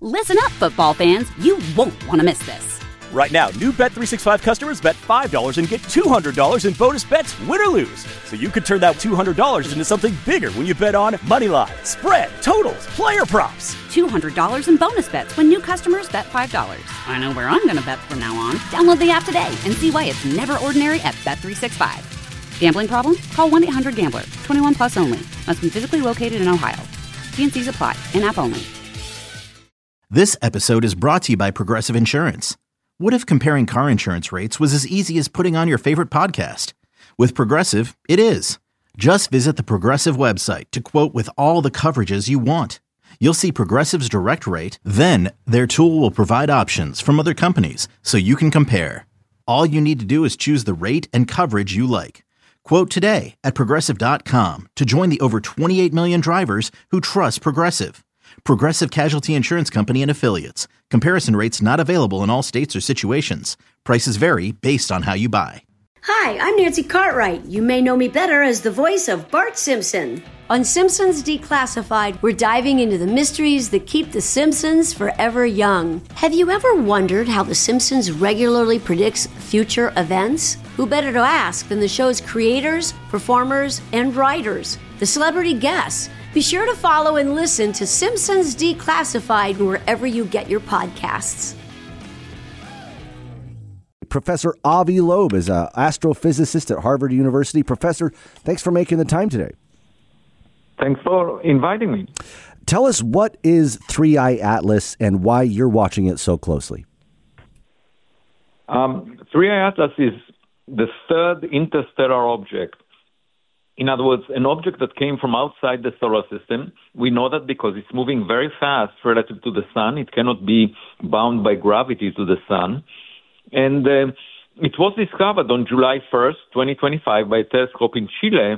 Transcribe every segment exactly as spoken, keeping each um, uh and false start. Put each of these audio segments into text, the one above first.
Listen up, football fans. You won't want to miss this. Right now, new Bet three sixty-five customers bet five dollars and get two hundred dollars in bonus bets, win or lose. So you could turn that two hundred dollars into something bigger when you bet on money line, spread, totals, player props. two hundred dollars in bonus bets when new customers bet five dollars. I know where I'm going to bet from now on. Download the app today and see why it's never ordinary at Bet three sixty-five. Gambling problem? Call one eight hundred gambler. twenty-one plus only. Must be physically located in Ohio. T and C's apply. In-app only. This episode is brought to you by Progressive Insurance. What if comparing car insurance rates was as easy as putting on your favorite podcast? With Progressive, it is. Just visit the Progressive website to quote with all the coverages you want. You'll see Progressive's direct rate, then their tool will provide options from other companies so you can compare. All you need to do is choose the rate and coverage you like. Quote today at Progressive dot com to join the over twenty-eight million drivers who trust Progressive. Progressive Casualty Insurance Company and Affiliates. Comparison rates not available in all states or situations. Prices vary based on how you buy. Hi, I'm Nancy Cartwright. You may know me better as the voice of Bart Simpson. On Simpsons Declassified, we're diving into the mysteries that keep the Simpsons forever young. Have you ever wondered how the Simpsons regularly predicts future events? Who better to ask than the show's creators, performers, and writers, the celebrity guests? Be sure to follow and listen to Simpsons Declassified wherever you get your podcasts. Professor Avi Loeb is an astrophysicist at Harvard University. Professor, thanks for making the time today. Thanks for inviting me. Tell us, what is three I Atlas and why you're watching it so closely? Um, three I Atlas is the third interstellar object. In other words, an object that came from outside the solar system. We know that because it's moving very fast relative to the sun. It cannot be bound by gravity to the sun. And uh, it was discovered on July first, twenty twenty-five, by a telescope in Chile.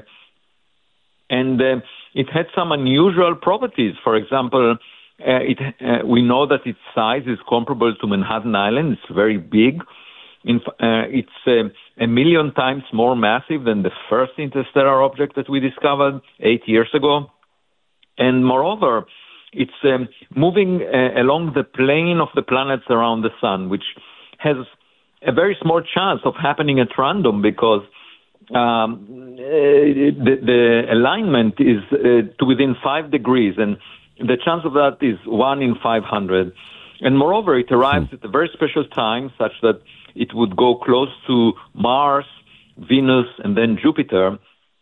And uh, it had some unusual properties. For example, uh, it, uh, we know that its size is comparable to Manhattan Island. It's very big. In, uh, it's uh, a million times more massive than the first interstellar object that we discovered eight years ago. And moreover, it's um, moving uh, along the plane of the planets around the sun, which has a very small chance of happening at random because um, uh, the, the alignment is uh, to within five degrees, and the chance of that is one in five hundred. And moreover, it arrives at a very special time, such that it would go close to Mars, Venus, and then Jupiter.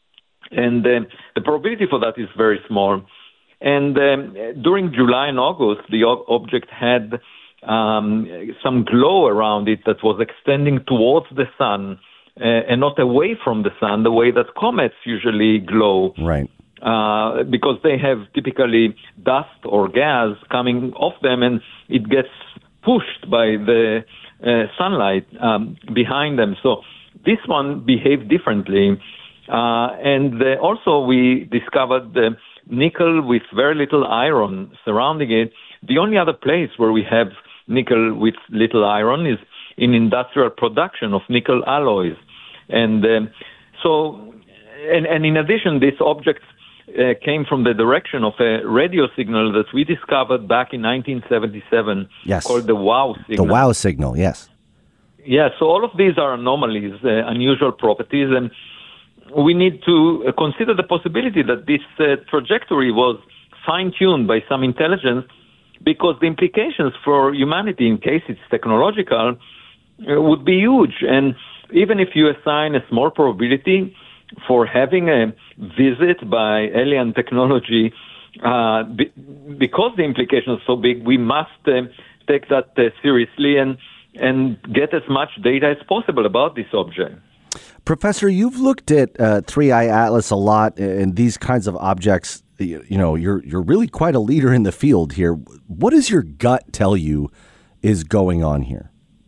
And uh, the probability for that is very small. And um, during July and August, the ob- object had um, some glow around it that was extending towards the sun uh, and not away from the sun, the way that comets usually glow. Right. Uh, because they have typically dust or gas coming off them, and it gets pushed by the uh, sunlight um, behind them. So this one behaved differently. Uh, and uh, also we discovered the nickel with very little iron surrounding it. The only other place where we have nickel with little iron is in industrial production of nickel alloys. And um, so, and, and in addition, this object Uh, came from the direction of a radio signal that we discovered back in nineteen seventy-seven, yes, called the WOW signal. The WOW signal, yes. Yeah, so all of these are anomalies, uh, unusual properties, and we need to uh, consider the possibility that this uh, trajectory was fine-tuned by some intelligence, because the implications for humanity, in case it's technological, uh, would be huge. And even if you assign a small probability for having a visit by alien technology, uh, be, because the implications are so big, we must uh, take that uh, seriously and and get as much data as possible about this object. Professor, you've looked at uh, three I Atlas a lot, and these kinds of objects. You, you know, you're you're really quite a leader in the field here. What does your gut tell you is going on here?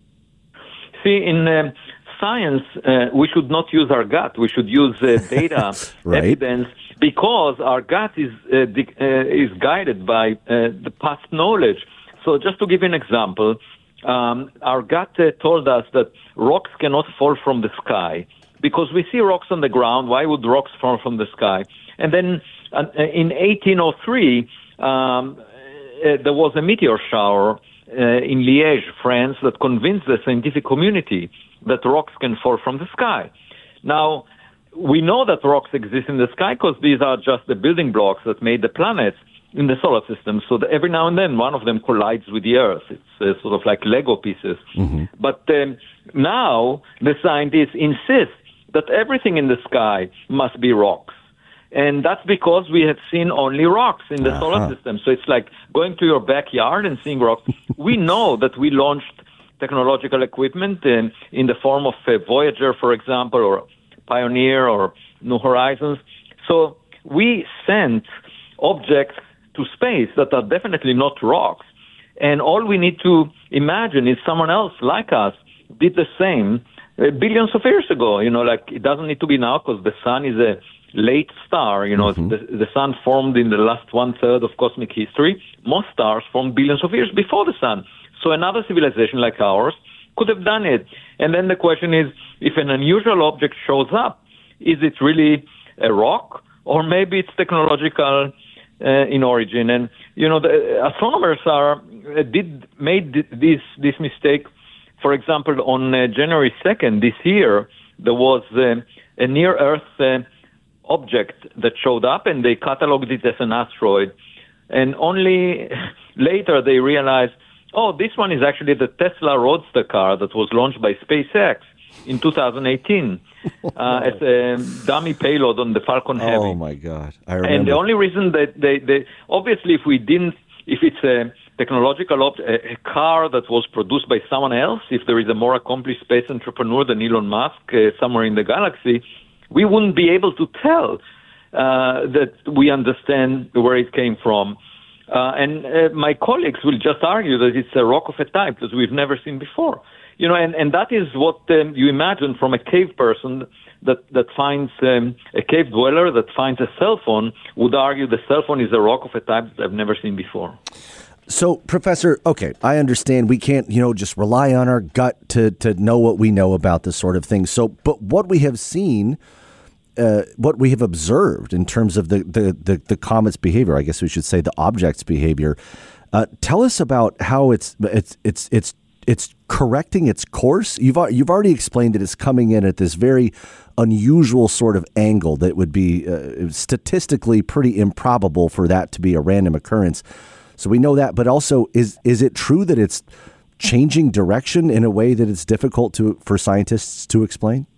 See, in uh, science, uh, we should not use our gut. We should use uh, data, right. evidence, because our gut is uh, di- uh, is guided by uh, the past knowledge. So just to give you an example, um, our gut uh, told us that rocks cannot fall from the sky because we see rocks on the ground. Why would rocks fall from the sky? And then uh, in eighteen oh three, um, uh, there was a meteor shower uh, in Liège, France, that convinced the scientific community that rocks can fall from the sky. Now, we know that rocks exist in the sky because these are just the building blocks that made the planets in the solar system. So that every now and then, one of them collides with the Earth. It's uh, sort of like Lego pieces. Mm-hmm. But um, now the scientists insist that everything in the sky must be rocks. And that's because we have seen only rocks in the uh-huh. solar system. So it's like going to your backyard and seeing rocks. We know that we launched technological equipment in, in the form of uh, Voyager, for example, or Pioneer or New Horizons. So we sent objects to space that are definitely not rocks. And all we need to imagine is someone else like us did the same uh, billions of years ago. You know, like it doesn't need to be now because the sun is a late star. You know, mm-hmm. the, the sun formed in the last one third of cosmic history. Most stars formed billions of years before the sun. So another civilization like ours could have done it. And then the question is, if an unusual object shows up, is it really a rock or maybe it's technological uh, in origin? And, you know, the astronomers are uh, did made this this mistake. For example, on uh, January second this year, there was uh, a near-Earth uh, object that showed up, and they cataloged it as an asteroid. And only later they realized, oh, this one is actually the Tesla Roadster car that was launched by SpaceX in two thousand eighteen uh, as a dummy payload on the Falcon Heavy. Oh, my God. I remember. And the only reason that they, they obviously, if we didn't, if it's a technological op- a, a car that was produced by someone else, if there is a more accomplished space entrepreneur than Elon Musk uh, somewhere in the galaxy, we wouldn't be able to tell uh, that we understand where it came from. Uh, and uh, my colleagues will just argue that it's a rock of a type that we've never seen before. You know, and, and that is what um, you imagine from a cave person that, that finds um, a cave dweller that finds a cell phone would argue the cell phone is a rock of a type that I've never seen before. So, Professor, okay, I understand we can't, you know, just rely on our gut to, to know what we know about this sort of thing. So, but what we have seen, uh, what we have observed in terms of the, the, the, the comet's behavior, I guess we should say the object's behavior, uh, tell us about how it's it's it's it's it's correcting its course. You've you've already explained that it's coming in at this very unusual sort of angle that would be uh, statistically pretty improbable for that to be a random occurrence. So we know that, but also is is it true that it's changing direction in a way that it's difficult to for scientists to explain?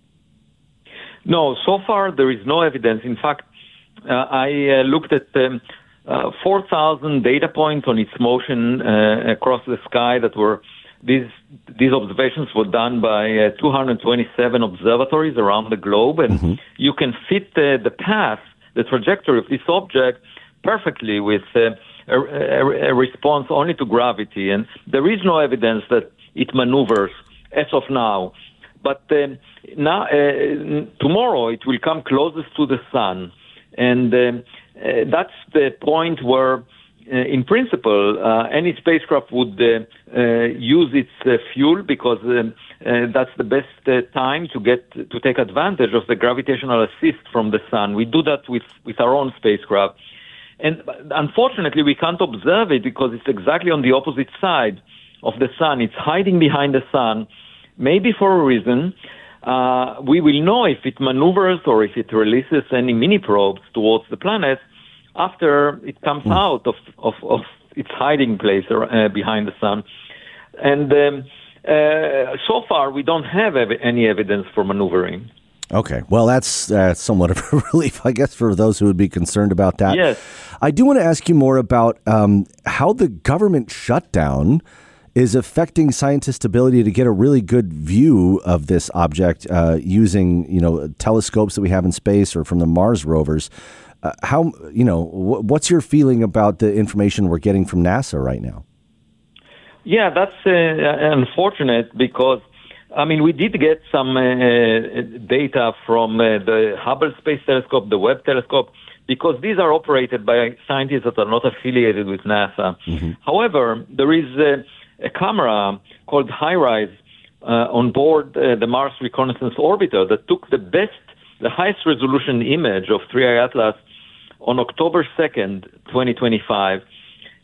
No, so far there is no evidence. In fact, uh, I uh, looked at um, uh, four thousand data points on its motion uh, across the sky that were These these observations were done by uh, two hundred twenty-seven observatories around the globe, and mm-hmm. you can fit uh, the path, the trajectory of this object perfectly with uh, a, a, a response only to gravity. And there is no evidence that it maneuvers as of now. But uh, now, uh, tomorrow it will come closest to the sun, and uh, uh, that's the point where Uh, in principle, uh, any spacecraft would uh, uh, use its uh, fuel because um, uh, that's the best uh, time to get to take advantage of the gravitational assist from the sun. We do that with, with our own spacecraft. And unfortunately, we can't observe it because it's exactly on the opposite side of the sun. It's hiding behind the sun, maybe for a reason. Uh, we will know if it maneuvers or if it releases any mini probes towards the planet after it comes mm. out of, of, of its hiding place uh, behind the sun. And um, uh, so far, we don't have ev- any evidence for maneuvering. Okay. Well, that's uh, somewhat of a relief, I guess, for those who would be concerned about that. Yes. I do want to ask you more about um, how the government shutdown is affecting scientists' ability to get a really good view of this object uh, using, you know, telescopes that we have in space or from the Mars rovers. Uh, how, you know, wh- what's your feeling about the information we're getting from NASA right now? Yeah, that's uh, unfortunate because, I mean, we did get some uh, data from uh, the Hubble Space Telescope, the Webb Telescope, because these are operated by scientists that are not affiliated with NASA. Mm-hmm. However, there is a, a camera called HiRISE uh, on board uh, the Mars Reconnaissance Orbiter that took the best, the highest resolution image of three I Atlas on October second, twenty twenty-five.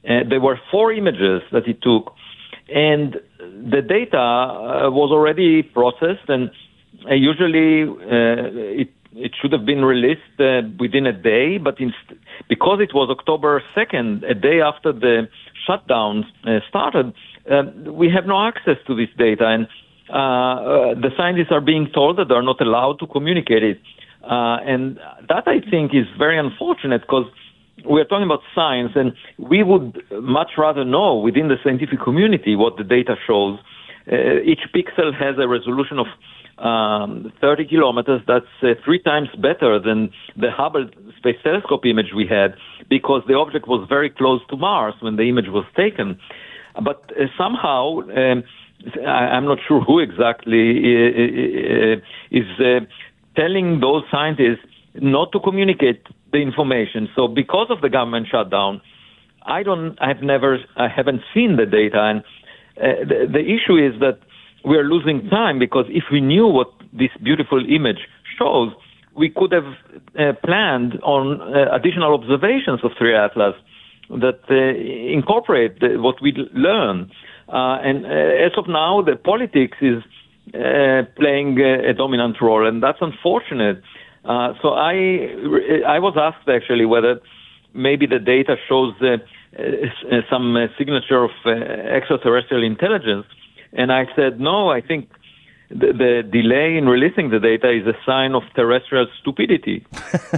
Uh, there were four images that he took, and the data uh, was already processed, and uh, usually uh, it it should have been released uh, within a day, but inst- because it was October second, a day after the shutdown uh, started, uh, we have no access to this data, and uh, uh, the scientists are being told that they're not allowed to communicate it. Uh, and that, I think, is very unfortunate because we're talking about science, and we would much rather know within the scientific community what the data shows. Uh, each pixel has a resolution of um, thirty kilometers. That's uh, three times better than the Hubble Space Telescope image we had, because the object was very close to Mars when the image was taken. But uh, somehow, um, I, I'm not sure who exactly uh, is uh, telling those scientists not to communicate the information. So because of the government shutdown, I don't, I've never, I haven't seen the data. And uh, the, the issue is that we're losing time, because if we knew what this beautiful image shows, we could have uh, planned on uh, additional observations of three I Atlas that uh, incorporate the, what we learn. Uh, and uh, as of now, the politics is uh, playing a, a dominant role, and that's unfortunate. Uh, so I, I was asked actually whether maybe the data shows uh, uh, some uh, signature of uh, extraterrestrial intelligence, and I said no. I think the, the delay in releasing the data is a sign of terrestrial stupidity.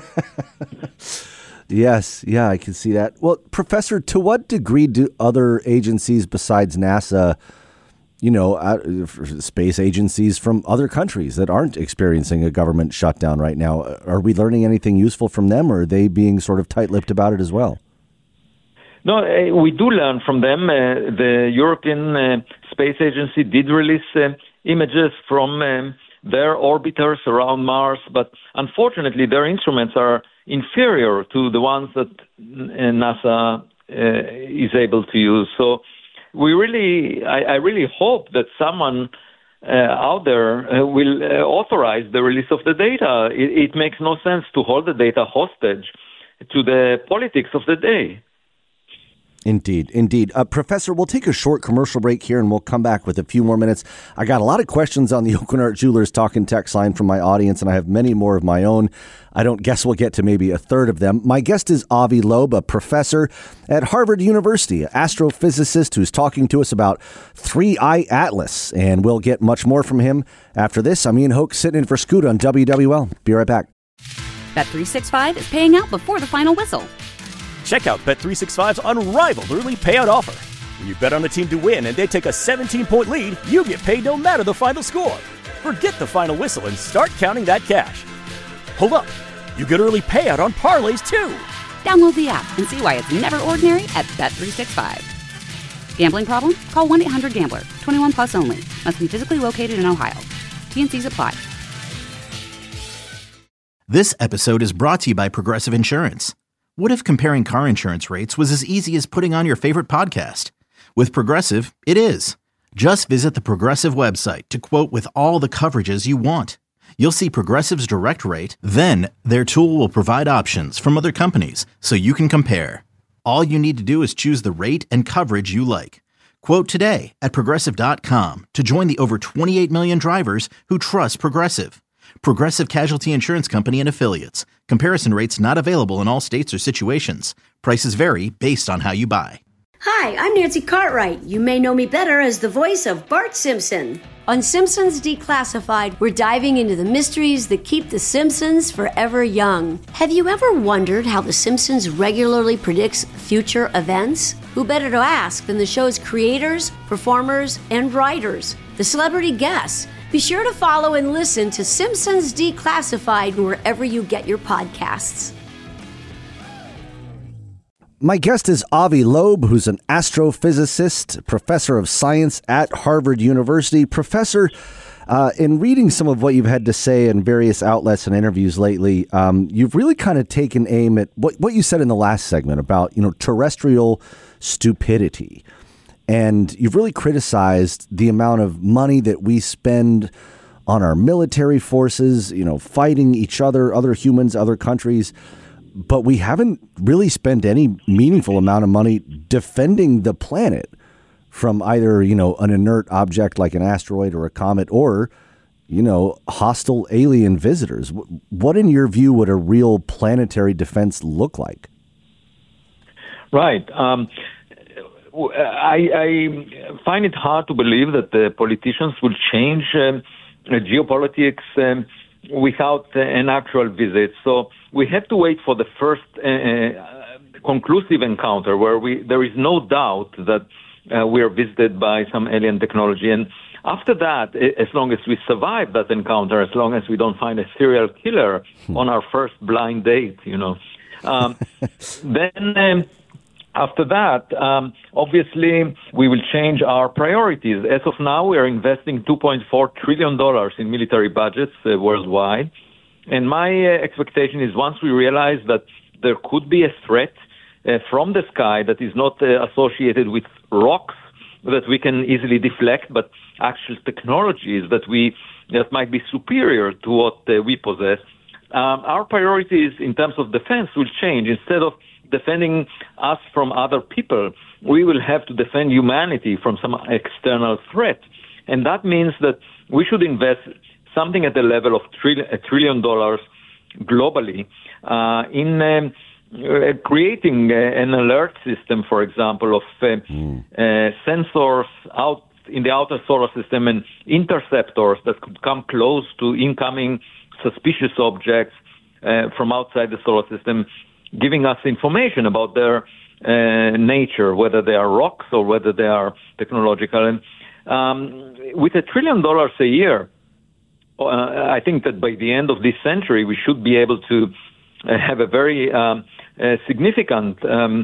Yes, yeah, I can see that. Well, Professor, to what degree do other agencies besides NASA, you know, uh, space agencies from other countries that aren't experiencing a government shutdown right now, are we learning anything useful from them, or are they being sort of tight-lipped about it as well? No, uh, we do learn from them. Uh, the European uh, Space Agency did release uh, images from um, their orbiters around Mars, but unfortunately their instruments are inferior to the ones that NASA uh, is able to use. So we really, I, I really hope that someone uh, out there uh, will uh, authorize the release of the data. It, it makes no sense to hold the data hostage to the politics of the day. Indeed, indeed. Uh, Professor, we'll take a short commercial break here and we'll come back with a few more minutes. I got a lot of questions on the Oakenart Jewelers Talking Text line from my audience, and I have many more of my own. I don't guess we'll get to maybe a third of them. My guest is Avi Loeb, a professor at Harvard University, an astrophysicist who's talking to us about three I Atlas, and we'll get much more from him after this. I'm Ian Hoke, sitting in for Scoot on W W L. Be right back. Bet three sixty-five is paying out before the final whistle. Check out Bet three sixty-five's unrivaled early payout offer. When you bet on a team to win and they take a seventeen-point lead, you get paid no matter the final score. Forget the final whistle and start counting that cash. Hold up. You get early payout on parlays, too. Download the app and see why it's never ordinary at Bet three sixty-five. Gambling problem? Call one eight hundred gambler. twenty-one plus only. Must be physically located in Ohio. T and C's apply. This episode is brought to you by Progressive Insurance. What if comparing car insurance rates was as easy as putting on your favorite podcast? With Progressive, it is. Just visit the Progressive website to quote with all the coverages you want. You'll see Progressive's direct rate, then their tool will provide options from other companies so you can compare. All you need to do is choose the rate and coverage you like. Quote today at Progressive dot com to join the over twenty-eight million drivers who trust Progressive. Progressive Casualty Insurance Company and Affiliates. Comparison rates not available in all states or situations. Prices vary based on how you buy. Hi, I'm Nancy Cartwright. You may know me better as the voice of Bart Simpson. On Simpsons Declassified, we're diving into the mysteries that keep the Simpsons forever young. Have you ever wondered how the Simpsons regularly predicts future events? Who better to ask than the show's creators, performers, and writers? The celebrity guests. Be sure to follow and listen to Simpsons Declassified wherever you get your podcasts. My guest is Avi Loeb, who's an astrophysicist, professor of science at Harvard University. Professor, uh, in reading some of what you've had to say in various outlets and interviews lately, um, you've really kind of taken aim at what, what you said in the last segment about, you know, terrestrial stupidity. And you've really criticized the amount of money that we spend on our military forces, you know, fighting each other, other humans, other countries. but we haven't really spent any meaningful amount of money defending the planet from either, you know, an inert object like an asteroid or a comet or, you know, hostile alien visitors. What, in your view, would a real planetary defense look like? Right. Um, I, I find it hard to believe that the politicians will change um, geopolitics um, without uh, an actual visit. So we have to wait for the first uh, conclusive encounter where we there is no doubt that uh, we are visited by some alien technology. And after that, as long as we survive that encounter, as long as we don't find a serial killer on our first blind date, you know, um, then um, after that, um, obviously, we will change our priorities. As of now, we are investing two point four trillion dollars in military budgets uh, worldwide. And my uh, expectation is once we realize that there could be a threat uh, from the sky that is not uh, associated with rocks that we can easily deflect, but actual technologies that we that might be superior to what uh, we possess, um, our priorities in terms of defense will change. Instead of defending us from other people, we will have to defend humanity from some external threat. And that means that we should invest something at the level of trill- a trillion dollars globally uh, in um, uh, creating uh, an alert system, for example, of uh, mm. uh, sensors out in the outer solar system and interceptors that could come close to incoming suspicious objects uh, from outside the solar system, giving us information about their uh, nature, whether they are rocks or whether they are technological. And um, with a trillion dollars a year, uh, I think that by the end of this century, we should be able to uh, have a very um, uh, significant um,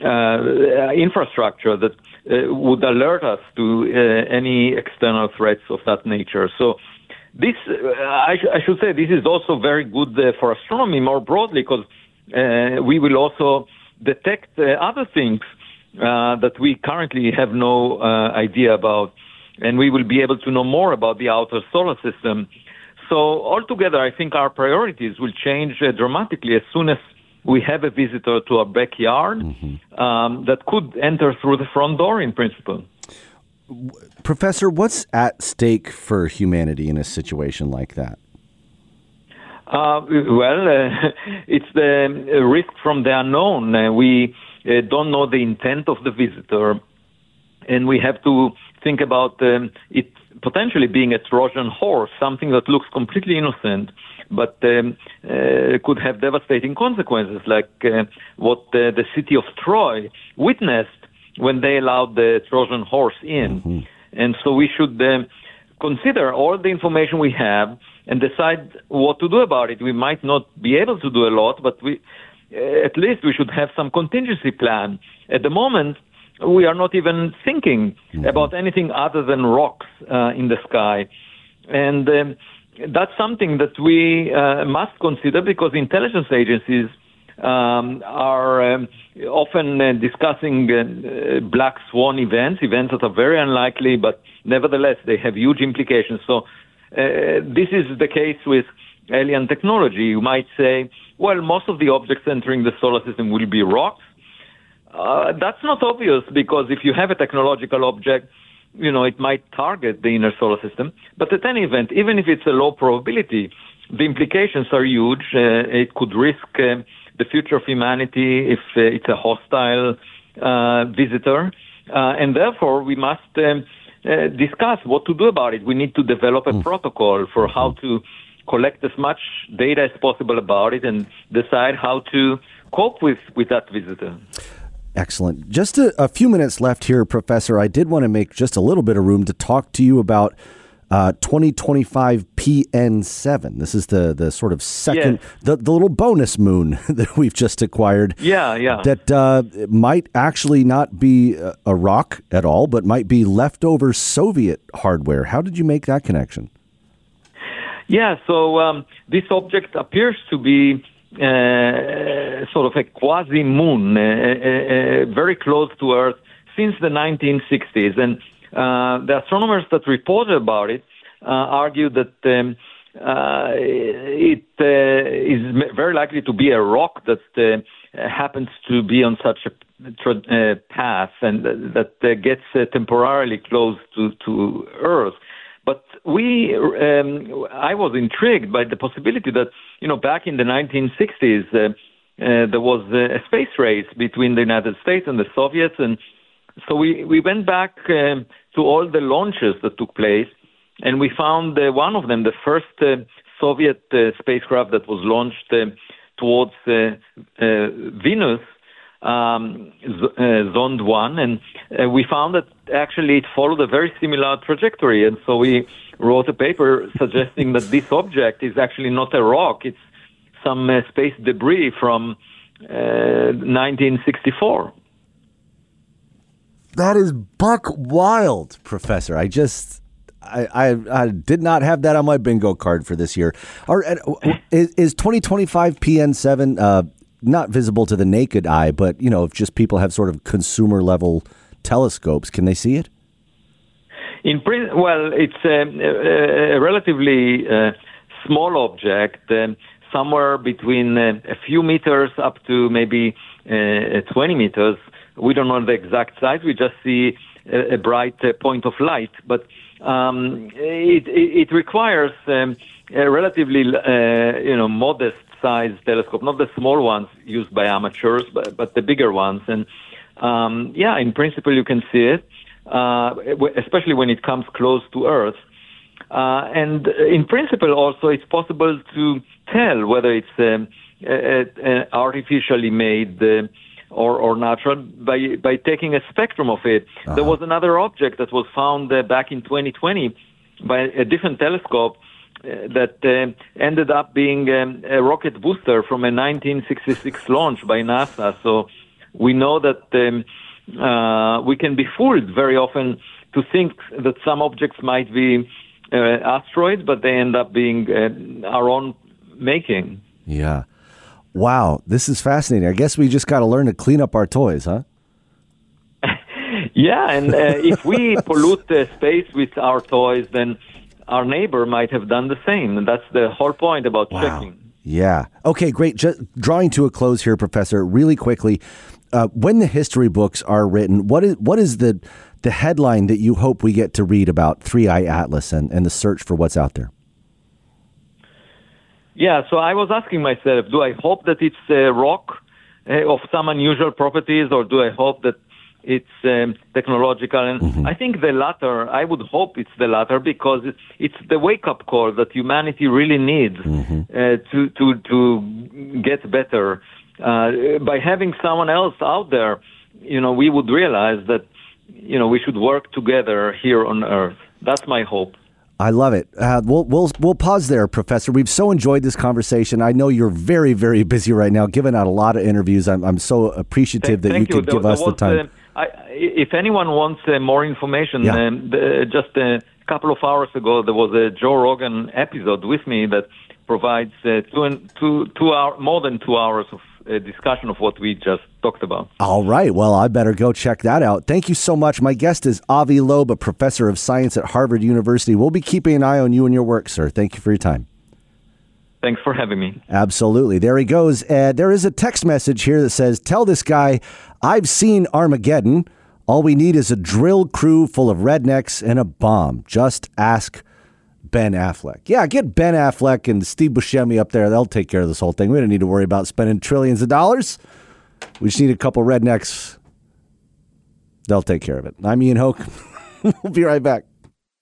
uh, infrastructure that uh, would alert us to uh, any external threats of that nature. So this, uh, I, sh- I should say, this is also very good uh, for astronomy more broadly, because Uh, we will also detect uh, other things uh, that we currently have no uh, idea about, and we will be able to know more about the outer solar system. So altogether, I think our priorities will change uh, dramatically as soon as we have a visitor to our backyard mm-hmm. um, that could enter through the front door in principle. Professor, what's at stake for humanity in a situation like that? Uh, well, uh, it's the risk from the unknown. Uh, we uh, don't know the intent of the visitor, and we have to think about um, it potentially being a Trojan horse, something that looks completely innocent, but um, uh, could have devastating consequences, like uh, what uh, the city of Troy witnessed when they allowed the Trojan horse in. Mm-hmm. And so we should um, consider all the information we have and decide what to do about it. We might not be able to do a lot, but we, uh, at least we should have some contingency plan. At the moment, we are not even thinking mm-hmm. about anything other than rocks uh, in the sky. And um, that's something that we uh, must consider, because intelligence agencies um, are um, often uh, discussing uh, black swan events, events that are very unlikely, but nevertheless, they have huge implications. So Uh, this is the case with alien technology. You might say, well, most of the objects entering the solar system will be rocks. Uh, that's not obvious, because if you have a technological object, you know, it might target the inner solar system. But at any event, even if it's a low probability, the implications are huge. Uh, it could risk uh, the future of humanity if uh, it's a hostile uh, visitor. Uh, and therefore, we must Um, Uh, discuss what to do about it. We need to develop a mm. protocol for how to collect as much data as possible about it and decide how to cope with, with that visitor. Excellent. Just a, a few minutes left here, Professor. I did want to make just a little bit of room to talk to you about uh, twenty twenty-five P N seven. This is the, the sort of second, yes. the, the little bonus moon that we've just acquired. Yeah, yeah. That uh, might actually not be a, a rock at all, but might be leftover Soviet hardware. How did you make that connection? Yeah, so um, this object appears to be uh, sort of a quasi-moon, uh, uh, uh, very close to Earth since the nineteen sixties. And Uh, the astronomers that reported about it uh, argued that um, uh, it uh, is very likely to be a rock that uh, happens to be on such a tra- uh, path and that uh, gets uh, temporarily close to, to Earth. But we, um, I was intrigued by the possibility that, you know, back in the nineteen sixties, uh, uh, there was a space race between the United States and the Soviets. And so we, we went back um, to all the launches that took place, and we found uh, one of them, the first uh, Soviet uh, spacecraft that was launched uh, towards uh, uh, Venus, um, Z- uh, Zond one, and uh, we found that actually it followed a very similar trajectory. And so we wrote a paper suggesting that this object is actually not a rock, it's some uh, space debris from uh, nineteen sixty-four. That is buck wild, Professor. I just, I, I, I did not have that on my bingo card for this year. Are, is, is twenty twenty-five P N seven uh, not visible to the naked eye, but, you know, if just people have sort of consumer level telescopes, can they see it? In print, well, it's a, a, a relatively uh, small object, um, somewhere between uh, a few meters up to maybe uh, twenty meters. We don't know the exact size. We just see a, a bright uh, point of light. But um, it, it, it requires um, a relatively, uh, you know, modest-sized telescope, not the small ones used by amateurs, but, but the bigger ones. And um, yeah, in principle, you can see it, uh, especially when it comes close to Earth. Uh, and in principle, also, it's possible to tell whether it's um, a, a artificially made uh, or, or natural by by taking a spectrum of it. Uh-huh. There was another object that was found uh, back in twenty twenty by a different telescope uh, that uh, ended up being um, a rocket booster from a nineteen sixty-six launch by NASA. So we know that um, uh, we can be fooled very often to think that some objects might be uh, asteroids, but they end up being uh, our own making. Yeah. Wow, this is fascinating. I guess we just got to learn to clean up our toys, huh? Yeah, and uh, if we pollute the space with our toys, then our neighbor might have done the same. And that's the whole point about wow. checking. Yeah. Okay, great. Just drawing to a close here, Professor, really quickly. Uh, when the history books are written, what is what is the the headline that you hope we get to read about three I Atlas and, and the search for what's out there? Yeah, so I was asking myself, do I hope that it's a rock uh, of some unusual properties, or do I hope that it's um, technological? And mm-hmm. I think the latter. I would hope it's the latter, because it's, it's the wake-up call that humanity really needs mm-hmm. uh, to, to, to get better. Uh, by having someone else out there, you know, we would realize that, you know, we should work together here on Earth. That's my hope. I love it. Uh, we'll we'll we'll pause there, Professor. We've so enjoyed this conversation. I know you're very, very busy right now, giving out a lot of interviews. I'm I'm so appreciative Thank, that you could you. give there, us there was, the time. Uh, I, if anyone wants uh, more information, yeah. um, the, just a couple of hours ago, there was a Joe Rogan episode with me that provides uh, two and two two hour more than two hours of uh, discussion of what we just talked about. All right. Well, I better go check that out. Thank you so much. My guest is Avi Loeb, a professor of science at Harvard University. We'll be keeping an eye on you and your work, sir. Thank you for your time. Thanks for having me. Absolutely. There he goes. Uh, there is a text message here that says, tell this guy, I've seen Armageddon. All we need is a drill crew full of rednecks and a bomb. Just ask Ben Affleck. Yeah, get Ben Affleck and Steve Buscemi up there. They'll take care of this whole thing. We don't need to worry about spending trillions of dollars. We just need a couple rednecks. They'll take care of it. I'm Ian Hoke. We'll be right back.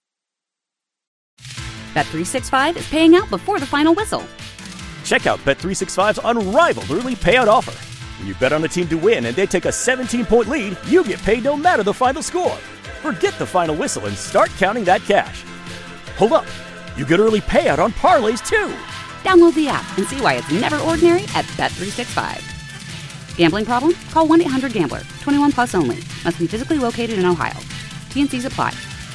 Bet three sixty-five is paying out before the final whistle. Check out Bet three sixty-five's unrivaled early payout offer. When you bet on a team to win and they take a seventeen-point lead, you get paid no matter the final score. Forget the final whistle and start counting that cash. Hold up. You get early payout on parlays, too. Download the app and see why it's never ordinary at Bet three sixty-five. Gambling problem? Call one eight hundred gambler. twenty-one plus only. Must be physically located in Ohio. T and C's apply.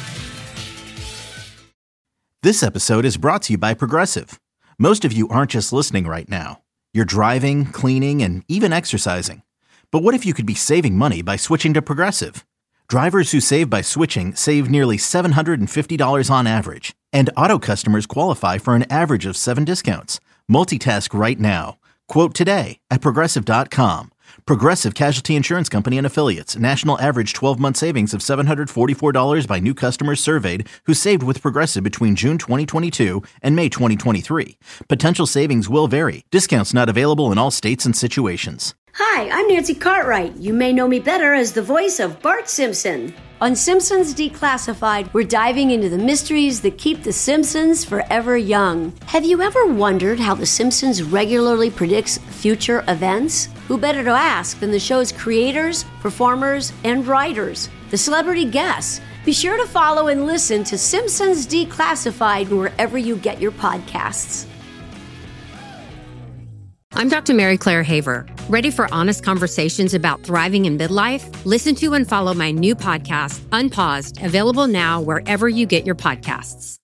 This episode is brought to you by Progressive. Most of you aren't just listening right now. You're driving, cleaning, and even exercising. But what if you could be saving money by switching to Progressive? Drivers who save by switching save nearly seven hundred fifty dollars on average. And Auto customers qualify for an average of seven discounts. Multitask right now. Quote today at Progressive dot com. Progressive Casualty Insurance Company and Affiliates. National average twelve-month savings of seven hundred forty-four dollars by new customers surveyed who saved with Progressive between June twenty twenty-two and May twenty twenty-three. Potential savings will vary. Discounts not available in all states and situations. Hi, I'm Nancy Cartwright. You may know me better as the voice of Bart Simpson. On Simpsons Declassified, we're diving into the mysteries that keep The Simpsons forever young. Have you ever wondered how The Simpsons regularly predicts future events? Who better to ask than the show's creators, performers, and writers, the celebrity guests? Be sure to follow and listen to Simpsons Declassified wherever you get your podcasts. I'm Doctor Mary Claire Haver. Ready for honest conversations about thriving in midlife? Listen to and follow my new podcast, Unpaused, available now wherever you get your podcasts.